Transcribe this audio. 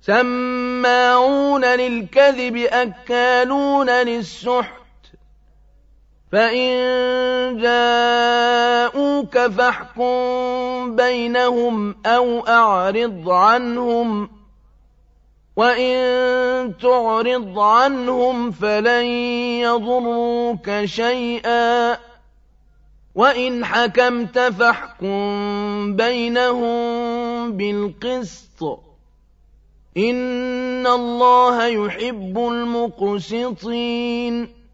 سماعون للكذب أكالون للسحت فإن جاءوك فاحكم بينهم أو أعرض عنهم وإن تعرض عنهم فلن يضروك شيئا وإن حكمت فاحكم بينهم بالقسط إن الله يحب المقسطين